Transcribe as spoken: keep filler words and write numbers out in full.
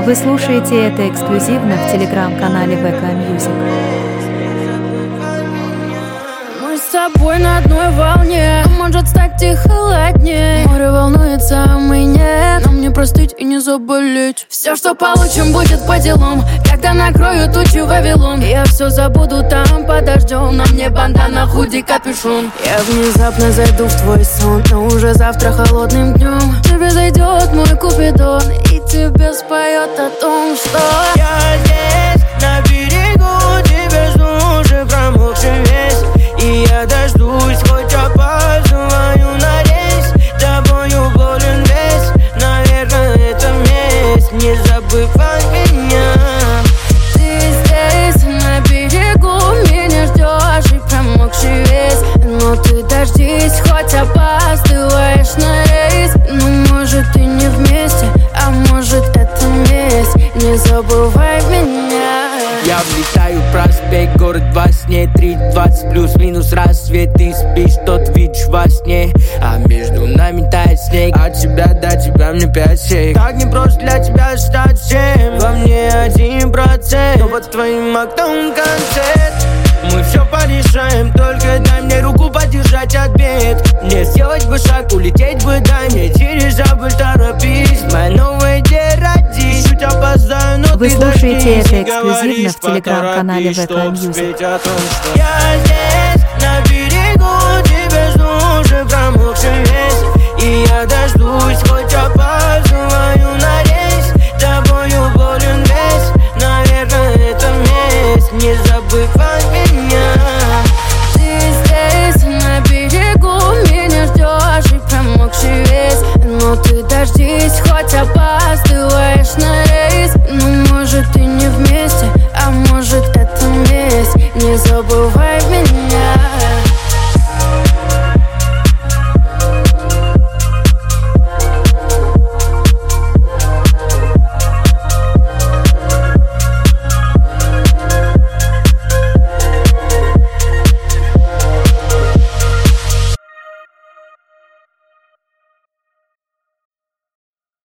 Вы слушаете это эксклюзивно в телеграм-канале вэ ка Music. Мы с тобой на одной волне, а может стать и холоднее. Море волнуется, а мы нет. Нам не простить и не заболеть. Все, что получим, будет по делам. Когда накрою тучи Вавилон, я все забуду там под дождем. На мне бандана, худи, капюшон. Я внезапно зайду в твой сон, но уже завтра холодным днем тебе зайдет мой купидон и тебе споет о том, что я здесь, на берегу, тебя жду, уже промокший весь. И я дождусь, хоть опаздываю на рейс. Тобою болен весь, наверное, это месть. Не забывай меня. Ты здесь, на берегу, меня ждешь и промокший весь. Но ты дождись, хоть опаздываешь на рейс. Ну, может, и не вместе, а может, это месть. Не забывай меня. Я влетаю в проспект, город во сне. Три двадцать плюс-минус рассвет. Ты спишь, тот видишь во сне, а между нами тает снег. От тебя до тебя мне пять сек. Так не просто для тебя стать всем. Во мне один процент, но под твоим окном концерт. Мы все порешаем, только дай мне руку подержать от бед. Мне сделать бы шаг, улететь бы, дай мне дирижабль, торопись. Моя новая идея родись, чуть опоздаю, но Вы ты слушаете дождись. это эксклюзивно в телеграм-канале вэ ка Music. Я здесь.